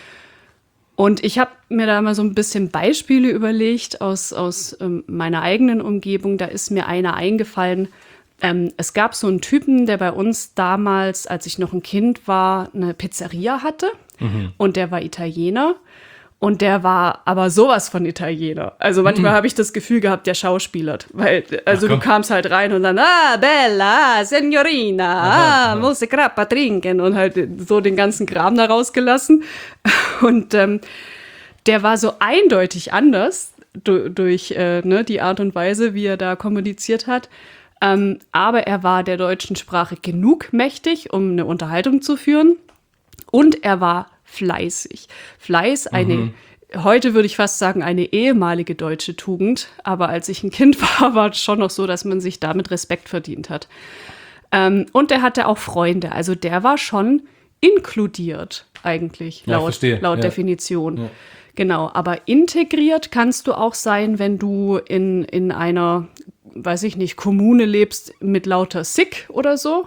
Und ich habe mir da mal so ein bisschen Beispiele überlegt aus, aus ähm, meiner eigenen Umgebung. Da ist mir einer eingefallen. Ähm, es gab so einen Typen, der bei uns damals, als ich noch ein Kind war, eine Pizzeria hatte. Mhm. Und der war Italiener. Und der war aber sowas von Italiener. Also manchmal mhm. habe ich das Gefühl gehabt, der schauspielert. Weil, also Ach, du kamst halt rein und dann, ah, bella, signorina, aha, ah, muss grappa trinken. Und halt so den ganzen Kram da rausgelassen. Und ähm, der war so eindeutig anders du, durch äh, ne, die Art und Weise, wie er da kommuniziert hat. Ähm, aber er war der deutschen Sprache genug mächtig, um eine Unterhaltung zu führen. Und er war fleißig. Fleiß, eine, mhm. heute würde ich fast sagen, eine ehemalige deutsche Tugend. Aber als ich ein Kind war, war es schon noch so, dass man sich damit Respekt verdient hat. Ähm, und er hatte auch Freunde. Also der war schon inkludiert eigentlich, ja, laut, laut ja. Definition. Ja. Genau, aber integriert kannst du auch sein, wenn du in, in einer, weiß ich nicht, Kommune lebst mit lauter Sikh oder so.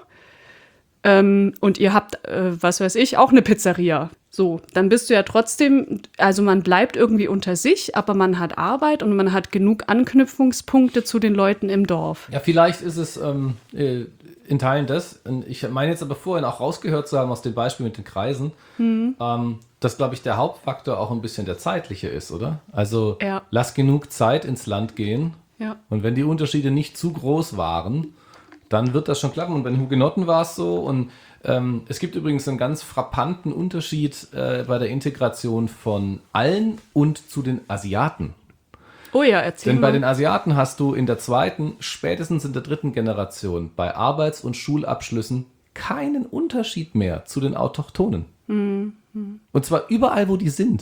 Ähm, und ihr habt, äh, was weiß ich, auch eine Pizzeria. So, dann bist du ja trotzdem, also man bleibt irgendwie unter sich, aber man hat Arbeit und man hat genug Anknüpfungspunkte zu den Leuten im Dorf. Ja, vielleicht ist es ähm, in Teilen das. Ich meine jetzt aber vorhin auch rausgehört zu haben aus dem Beispiel mit den Kreisen, mhm. ähm, dass, glaube ich, der Hauptfaktor auch ein bisschen der zeitliche ist, oder? Also ja. lass genug Zeit ins Land gehen. Ja. Und wenn die Unterschiede nicht zu groß waren, dann wird das schon klappen. Und bei den Hugenotten war es so. Und ähm, es gibt übrigens einen ganz frappanten Unterschied äh, bei der Integration von allen und zu den Asiaten. Oh ja, erzähl Denn mal. bei den Asiaten hast du in der zweiten, spätestens in der dritten Generation bei Arbeits- und Schulabschlüssen keinen Unterschied mehr zu den Autochtonen. Mhm. Und zwar überall, wo die sind.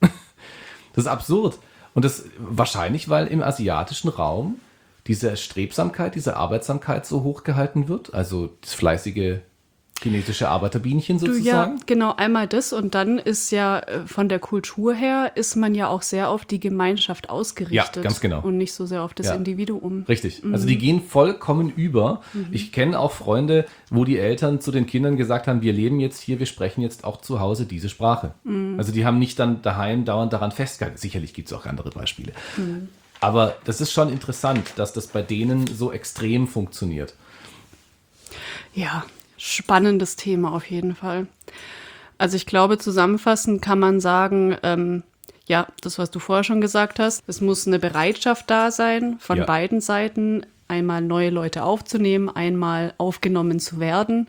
Das ist absurd. Und das wahrscheinlich, weil im asiatischen Raum diese Strebsamkeit, diese Arbeitsamkeit so hoch gehalten wird, also das fleißige chinesische Arbeiterbienchen sozusagen. Du, ja, genau, einmal das und dann ist ja äh, von der Kultur her ist man ja auch sehr auf die Gemeinschaft ausgerichtet. Ja, ganz genau. Und nicht so sehr auf das ja. Individuum. Richtig, mhm. also die gehen vollkommen über. Mhm. Ich kenne auch Freunde, wo die Eltern zu den Kindern gesagt haben, wir leben jetzt hier, wir sprechen jetzt auch zu Hause diese Sprache. Mhm. Also die haben nicht dann daheim dauernd daran festgehalten. Sicherlich gibt es auch andere Beispiele. Mhm. Aber das ist schon interessant, dass das bei denen so extrem funktioniert. Ja, spannendes Thema auf jeden Fall. Also ich glaube, zusammenfassend kann man sagen, ähm, ja, das, was du vorher schon gesagt hast, es muss eine Bereitschaft da sein, von ja. beiden Seiten, einmal neue Leute aufzunehmen, einmal aufgenommen zu werden.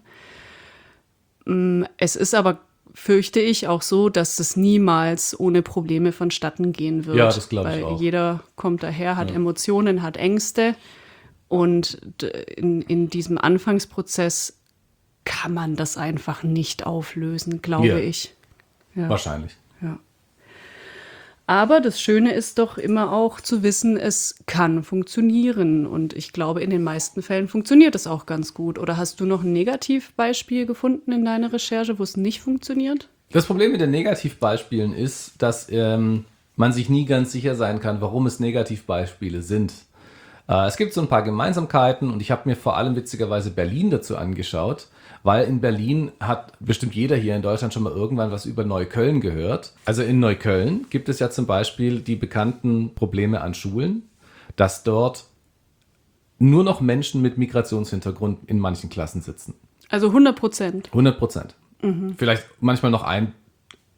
Es ist aber, fürchte ich, auch so, dass es niemals ohne Probleme vonstatten gehen wird. Ja, das glaube ich auch. Weil jeder kommt daher, hat ja. Emotionen, hat Ängste und in, in diesem Anfangsprozess kann man das einfach nicht auflösen, glaube ja. ich. Ja. Wahrscheinlich. Ja. Aber das Schöne ist doch immer auch zu wissen, es kann funktionieren. Und ich glaube, in den meisten Fällen funktioniert es auch ganz gut. Oder hast du noch ein Negativbeispiel gefunden in deiner Recherche, wo es nicht funktioniert? Das Problem mit den Negativbeispielen ist, dass ähm, man sich nie ganz sicher sein kann, warum es Negativbeispiele sind. Äh, es gibt so ein paar Gemeinsamkeiten und ich habe mir vor allem witzigerweise Berlin dazu angeschaut. Weil in Berlin hat bestimmt jeder hier in Deutschland schon mal irgendwann was über Neukölln gehört. Also in Neukölln gibt es ja zum Beispiel die bekannten Probleme an Schulen, dass dort nur noch Menschen mit Migrationshintergrund in manchen Klassen sitzen. Also hundert Prozent. hundert Prozent. Mhm. Vielleicht manchmal noch ein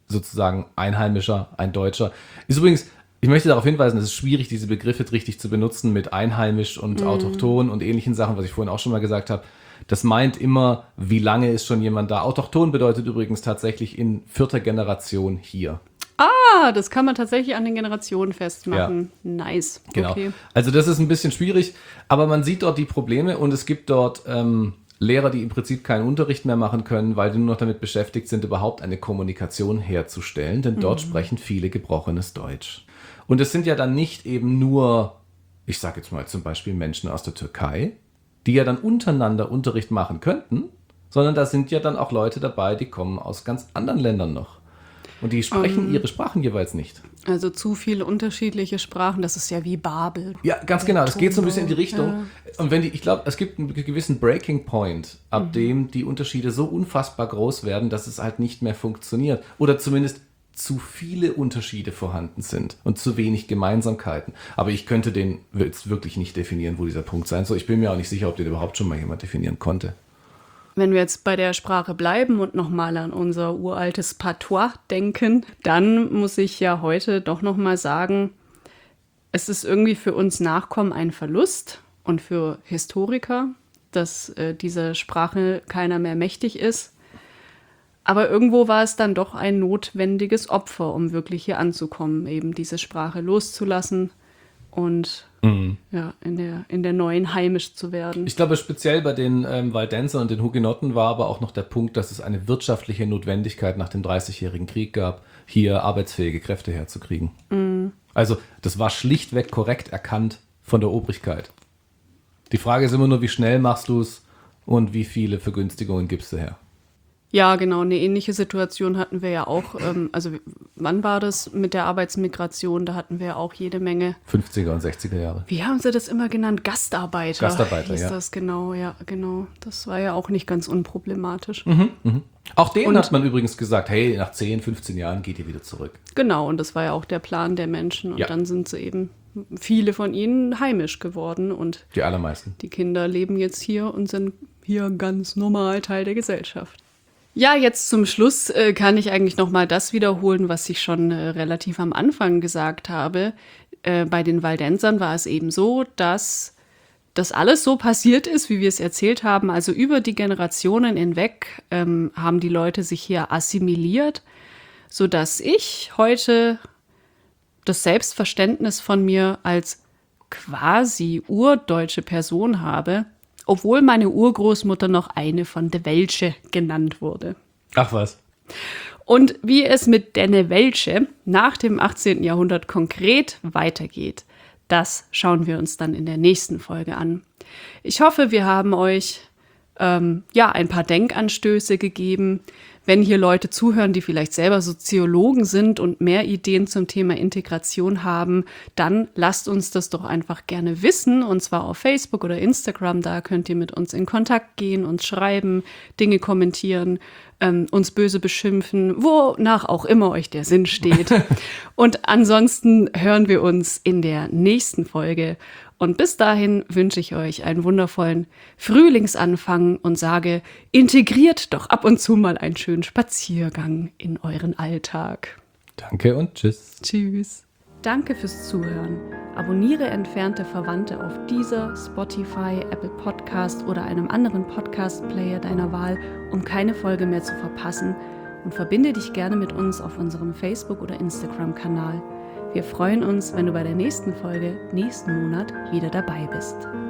sozusagen Einheimischer, ein Deutscher. Ist übrigens, ich möchte darauf hinweisen, es ist schwierig, diese Begriffe richtig zu benutzen mit einheimisch und mhm. autochton und ähnlichen Sachen, was ich vorhin auch schon mal gesagt habe. Das meint immer, wie lange ist schon jemand da. Autochton bedeutet übrigens tatsächlich in vierter Generation hier. Ah, das kann man tatsächlich an den Generationen festmachen. Ja. Nice. Genau. Okay. Also das ist ein bisschen schwierig, aber man sieht dort die Probleme und es gibt dort ähm, Lehrer, die im Prinzip keinen Unterricht mehr machen können, weil die nur noch damit beschäftigt sind, überhaupt eine Kommunikation herzustellen, denn dort mhm. sprechen viele gebrochenes Deutsch. Und es sind ja dann nicht eben nur, ich sage jetzt mal zum Beispiel Menschen aus der Türkei, die ja dann untereinander Unterricht machen könnten, sondern da sind ja dann auch Leute dabei, die kommen aus ganz anderen Ländern noch. Und die sprechen um, ihre Sprachen jeweils nicht. Also zu viele unterschiedliche Sprachen, das ist ja wie Babel. Ja, ganz genau, das geht so ein bisschen in die Richtung. Ja. Und wenn die, ich glaube, es gibt einen gewissen Breaking Point, ab mhm. dem die Unterschiede so unfassbar groß werden, dass es halt nicht mehr funktioniert. Oder zumindest zu viele Unterschiede vorhanden sind und zu wenig Gemeinsamkeiten. Aber ich könnte den jetzt wirklich nicht definieren, wo dieser Punkt sein soll. Ich bin mir auch nicht sicher, ob den überhaupt schon mal jemand definieren konnte. Wenn wir jetzt bei der Sprache bleiben und nochmal an unser uraltes Patois denken, dann muss ich ja heute doch nochmal sagen, es ist irgendwie für uns Nachkommen ein Verlust und für Historiker, dass äh, dieser Sprache keiner mehr mächtig ist. Aber irgendwo war es dann doch ein notwendiges Opfer, um wirklich hier anzukommen, eben diese Sprache loszulassen und mhm. ja, in der, in der neuen heimisch zu werden. Ich glaube, speziell bei den ähm, Waldensern und den Hugenotten war aber auch noch der Punkt, dass es eine wirtschaftliche Notwendigkeit nach dem dreißigjährigen Krieg gab, hier arbeitsfähige Kräfte herzukriegen. Mhm. Also das war schlichtweg korrekt erkannt von der Obrigkeit. Die Frage ist immer nur, wie schnell machst du es und wie viele Vergünstigungen gibst du her? Ja, genau, eine ähnliche Situation hatten wir ja auch. Ähm, also wann war das mit der Arbeitsmigration? Da hatten wir ja auch jede Menge. fünfziger und sechziger Jahre. Wie haben sie das immer genannt? Gastarbeiter. Gastarbeiter, hieß ja. das, genau, ja, genau. Das war ja auch nicht ganz unproblematisch. Mhm, mh. Auch denen und, hat man übrigens gesagt, hey, nach zehn, fünfzehn Jahren geht ihr wieder zurück. Genau, und das war ja auch der Plan der Menschen. Und ja. dann sind sie eben, viele von ihnen, heimisch geworden. Und die allermeisten. Die Kinder leben jetzt hier und sind hier ganz normal Teil der Gesellschaft. Ja, jetzt zum Schluss äh, kann ich eigentlich noch mal das wiederholen, was ich schon äh, relativ am Anfang gesagt habe. Äh, bei den Waldensern war es eben so, dass das alles so passiert ist, wie wir es erzählt haben. Also über die Generationen hinweg ähm, haben die Leute sich hier assimiliert, sodass ich heute das Selbstverständnis von mir als quasi urdeutsche Person habe, obwohl meine Urgroßmutter noch eine von de Welsche genannt wurde. Ach was. Und wie es mit denne Welsche nach dem achtzehnten Jahrhundert konkret weitergeht, das schauen wir uns dann in der nächsten Folge an. Ich hoffe, wir haben euch ähm, ja, ein paar Denkanstöße gegeben. Wenn hier Leute zuhören, die vielleicht selber Soziologen sind und mehr Ideen zum Thema Integration haben, dann lasst uns das doch einfach gerne wissen, und zwar auf Facebook oder Instagram. Da könnt ihr mit uns in Kontakt gehen, uns schreiben, Dinge kommentieren, ähm, uns böse beschimpfen, wonach auch immer euch der Sinn steht. Und ansonsten hören wir uns in der nächsten Folge. Und bis dahin wünsche ich euch einen wundervollen Frühlingsanfang und sage, integriert doch ab und zu mal einen schönen Spaziergang in euren Alltag. Danke und tschüss. Tschüss. Danke fürs Zuhören. Abonniere entfernte Verwandte auf Deezer, Spotify, Apple Podcast oder einem anderen Podcast-Player deiner Wahl, um keine Folge mehr zu verpassen, und verbinde dich gerne mit uns auf unserem Facebook- oder Instagram-Kanal. Wir freuen uns, wenn du bei der nächsten Folge nächsten Monat wieder dabei bist.